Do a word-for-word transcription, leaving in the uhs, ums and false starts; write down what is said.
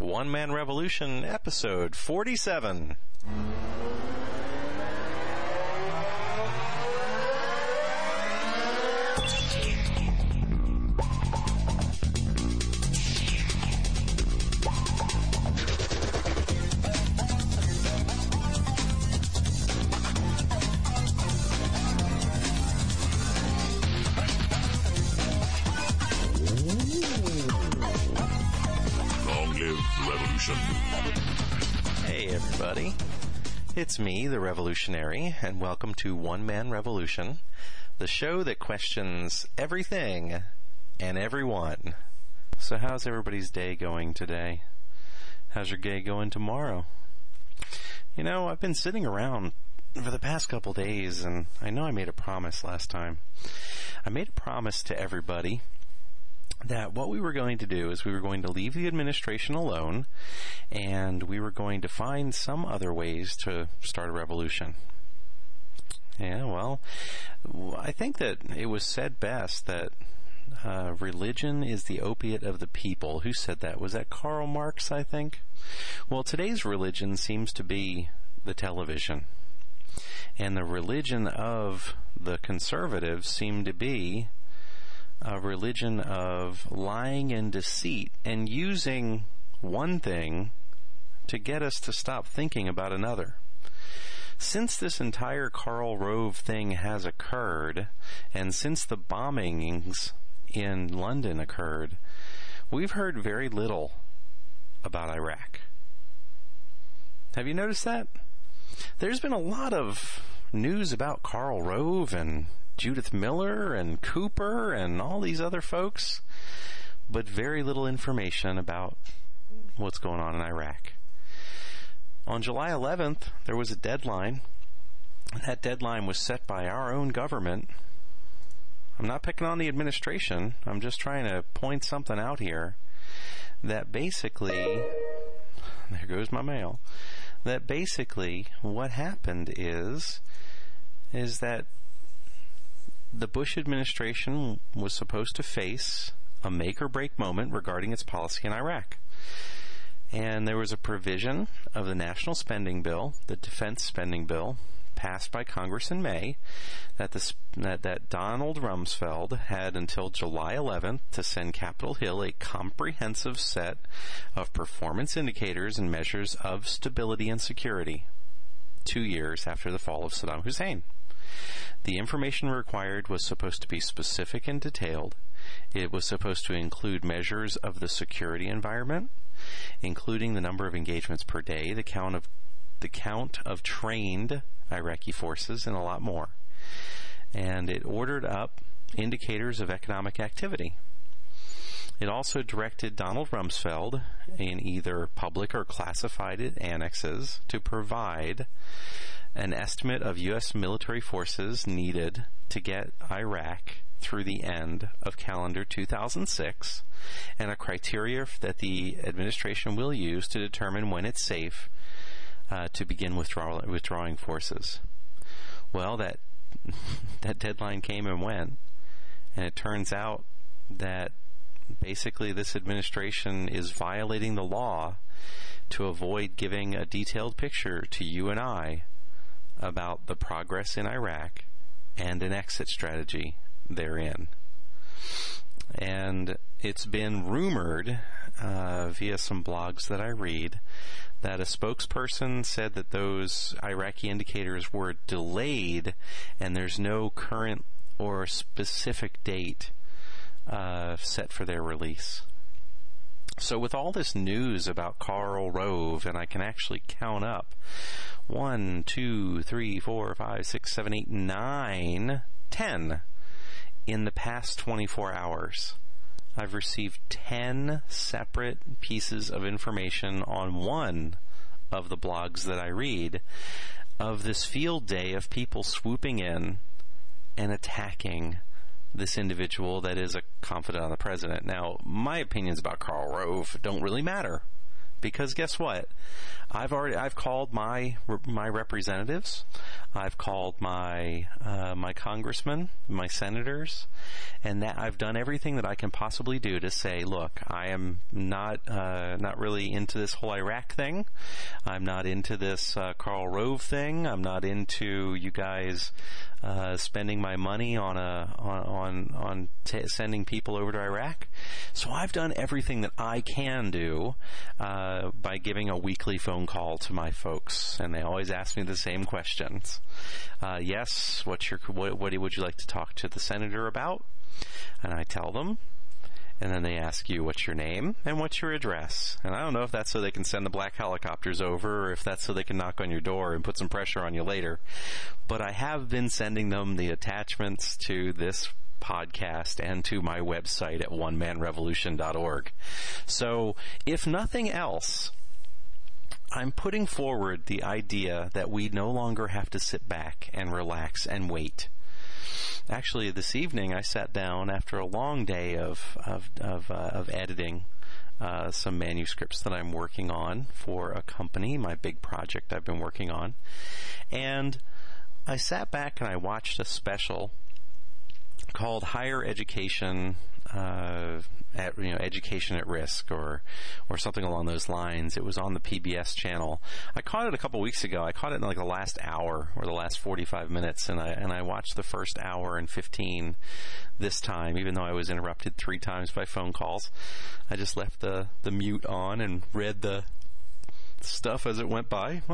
One Man Revolution, episode forty-seven. Hey everybody, it's me, the Revolutionary, and welcome to One Man Revolution, the show that questions everything and everyone. So how's everybody's day going today? How's your day going tomorrow? You know, I've been sitting around for the past couple days, and I know I made a promise last time. I made a promise to everybody that what we were going to do is we were going to leave the administration alone, and we were going to find some other ways to start a revolution. Yeah, well, I think that it was said best that uh, religion is the opiate of the people. Who said that? Was that Karl Marx, I think? Well, today's religion seems to be the television. And the religion of the conservatives seem to be a religion of lying and deceit and using one thing to get us to stop thinking about another. Since this entire Karl Rove thing has occurred, and since the bombings in London occurred, we've heard very little about Iraq. Have you noticed that? There's been a lot of news about Karl Rove and Judith Miller and Cooper and all these other folks, but very little information about what's going on in Iraq. On July eleventh, there was a deadline. That deadline was set by our own government. I'm not picking on the administration. I'm just trying to point something out here that basically, there goes my mail, that basically what happened is, is that the Bush administration was supposed to face a make-or-break moment regarding its policy in Iraq. And there was a provision of the National Spending Bill, the Defense Spending Bill, passed by Congress in May, that, the, that, that Donald Rumsfeld had until July eleventh to send Capitol Hill a comprehensive set of performance indicators and measures of stability and security, two years after the fall of Saddam Hussein. The information required was supposed to be specific and detailed. It was supposed to include measures of the security environment, including the number of engagements per day, the count of the count of trained Iraqi forces, and a lot more. And it ordered up indicators of economic activity. It also directed Donald Rumsfeld, in either public or classified annexes, to provide an estimate of U S military forces needed to get Iraq through the end of calendar two thousand six, and a criteria that the administration will use to determine when it's safe uh, to begin withdraw- withdrawing forces. Well, that that deadline came and went, and it turns out that basically this administration is violating the law to avoid giving a detailed picture to you and I about the progress in Iraq and an exit strategy therein. And it's been rumored uh, via some blogs that I read that a spokesperson said that those Iraqi indicators were delayed and there's no current or specific date uh, set for their release. So with all this news about Karl Rove, and I can actually count up one, two, three, four, five, six, seven, eight, nine, ten in the past twenty-four hours, I've received ten separate pieces of information on one of the blogs that I read of this field day of people swooping in and attacking this individual that is a confidant of the president. Now, my opinions about Karl Rove don't really matter. Because guess what? I've already I've called my my representatives, I've called my uh, my congressmen, my senators, and that I've done everything that I can possibly do to say, look, I am not uh, not really into this whole Iraq thing. I'm not into this uh, Karl Rove thing. I'm not into you guys uh, spending my money on a on on, on t- sending people over to Iraq. So I've done everything that I can do uh, by giving a weekly phone call to my folks, and they always ask me the same questions. Uh, yes, what's your what, what would you like to talk to the senator about? And I tell them, and then they ask you what's your name and what's your address. And I don't know if that's so they can send the black helicopters over, or if that's so they can knock on your door and put some pressure on you later. But I have been sending them the attachments to this podcast and to my website at one man revolution dot org. So if nothing else, I'm putting forward the idea that we no longer have to sit back and relax and wait. Actually, this evening I sat down after a long day of of of, uh, of editing uh, some manuscripts that I'm working on for a company, my big project I've been working on, and I sat back and I watched a special called Higher Education, uh, at, you know, Education at Risk, or or something along those lines. It was on the P B S channel. I caught it a couple weeks ago. I caught it in like the last hour or the last forty-five minutes, and I and I watched the first hour and fifteen this time, even though I was interrupted three times by phone calls. I just left the, the mute on and read the stuff as it went by.